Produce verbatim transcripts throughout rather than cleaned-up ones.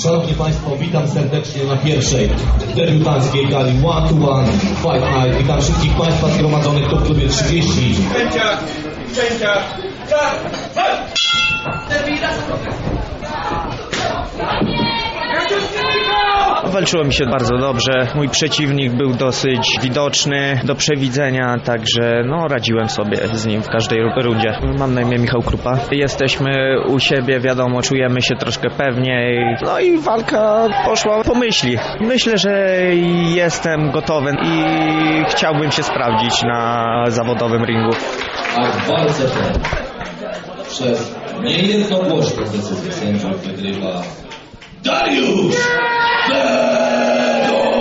Szanowni Państwo, witam serdecznie na pierwszej debiutanckiej gali One to One Fight Night. Witam wszystkich Państwa zgromadzonych w klubie trzydzieści. Sędzia, sędzia, czas, Walczyło mi się bardzo dobrze, mój przeciwnik był dosyć widoczny, do przewidzenia, także no radziłem sobie z nim w każdej rundzie. Mam na imię Michał Krupa. Jesteśmy u siebie, wiadomo, czujemy się troszkę pewniej, no i walka poszła po myśli. Myślę, że jestem gotowy i chciałbym się sprawdzić na zawodowym ringu. A w walce ten przez niejednogłośną decyzję sędziów wygrywa Dariusz Fedor!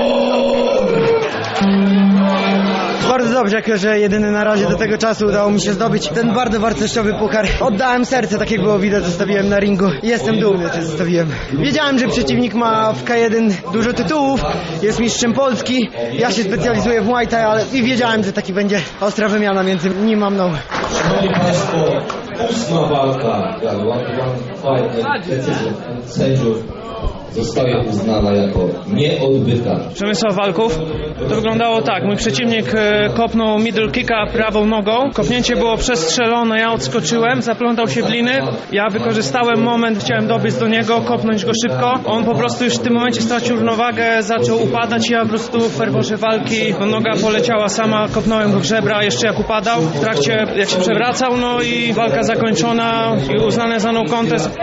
Bardzo dobrze, jako że jedyny na razie do tego czasu udało mi się zdobyć ten bardzo wartościowy puchar. Oddałem serce, tak jak było widać, zostawiłem na ringu. Jestem dumny, że zostawiłem. Wiedziałem, że przeciwnik ma w K jeden dużo tytułów, jest mistrzem Polski. Ja się specjalizuję w Muay Thai, ale i wiedziałem, że taki będzie ostra wymiana między nim a mną. Szanowni Państwo, ósma walka gali One to One Fight Night decyzją sędziów zostaje uznana jako nieodbyta. Przemysław Walków. To wyglądało tak. Mój przeciwnik kopnął middle kicka prawą nogą. Kopnięcie było przestrzelone, ja odskoczyłem, zaplątał się w liny. Ja wykorzystałem moment, chciałem dobiec do niego, kopnąć go szybko. On po prostu już w tym momencie stracił równowagę, zaczął upadać i ja po prostu w ferworze walki, no, noga poleciała sama, kopnąłem go w żebra jeszcze jak upadał. W trakcie jak się przewracał, no i walka zakończona i uznane za no contest.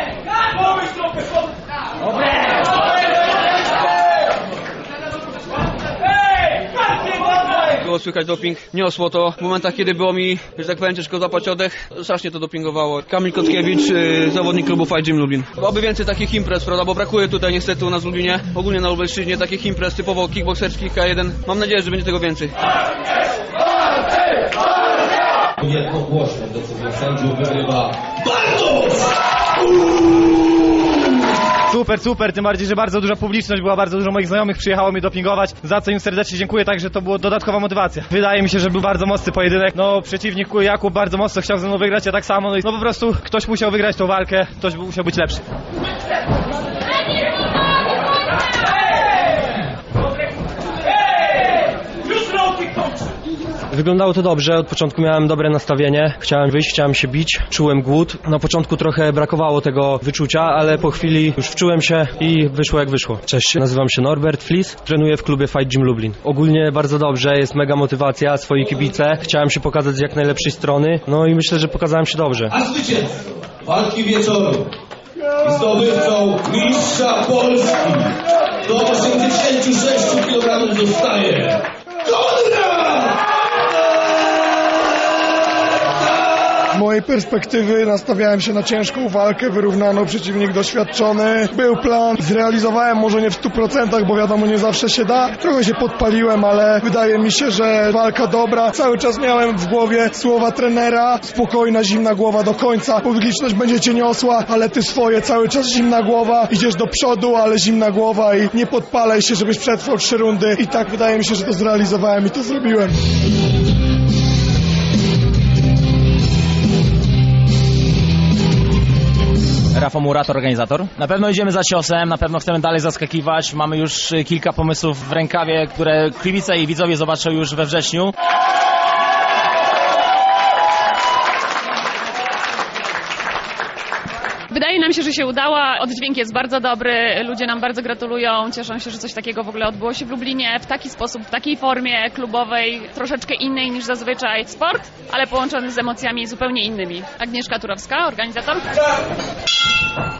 Było słychać doping, niosło to. W momentach, kiedy było mi, że tak powiem, ciężko złapać oddech, strasznie to dopingowało. Kamil Kotkiewicz, yy, zawodnik klubu Fight Gym Lublin. Byłoby więcej takich imprez, prawda, bo brakuje tutaj niestety u nas w Lublinie, ogólnie na Lubelszczyźnie, takich imprez typowo kickbokserskich K jeden. Mam nadzieję, że będzie tego więcej. Jednogłośną decyzją sędziów wygrywa Bartosz! Super, super, tym bardziej, że bardzo duża publiczność była, bardzo dużo moich znajomych przyjechało mnie dopingować, za co im serdecznie dziękuję, także to była dodatkowa motywacja. Wydaje mi się, że był bardzo mocny pojedynek, no przeciwnik Jakub bardzo mocno chciał ze mną wygrać, ja tak samo, no, i, no po prostu ktoś musiał wygrać tą walkę, ktoś musiał być lepszy. Wyglądało to dobrze, od początku miałem dobre nastawienie, chciałem wyjść, chciałem się bić, czułem głód. Na początku trochę brakowało tego wyczucia, ale po chwili już wczułem się i wyszło jak wyszło. Cześć, nazywam się Norbert Flis, trenuję w klubie Fight Gym Lublin. Ogólnie bardzo dobrze, jest mega motywacja, swoi kibice, chciałem się pokazać z jak najlepszej strony, no i myślę, że pokazałem się dobrze. A zwycięzcą walki wieczoru i zdobywcą mistrza Polski do osiemdziesięciu sześciu kilogramów zostaje Konrad! Z mojej perspektywy nastawiałem się na ciężką walkę, wyrównaną, przeciwnik doświadczony. Był plan, zrealizowałem może nie w stu procentach, bo wiadomo, nie zawsze się da. Trochę się podpaliłem, ale wydaje mi się, że walka dobra. Cały czas miałem w głowie słowa trenera, spokojna, zimna głowa do końca. Publiczność będzie cię niosła, ale ty swoje, cały czas zimna głowa. Idziesz do przodu, ale zimna głowa i nie podpalaj się, żebyś przetrwał trzy rundy. I tak wydaje mi się, że to zrealizowałem i to zrobiłem. Rafał Murat, organizator. Na pewno idziemy za ciosem, na pewno chcemy dalej zaskakiwać. Mamy już kilka pomysłów w rękawie, które kibice i widzowie zobaczą już we wrześniu. Wydaje nam się, że się udała. Oddźwięk jest bardzo dobry, ludzie nam bardzo gratulują, cieszą się, że coś takiego w ogóle odbyło się w Lublinie w taki sposób, w takiej formie klubowej, troszeczkę innej niż zazwyczaj sport, ale połączony z emocjami zupełnie innymi. Agnieszka Turowska, organizator.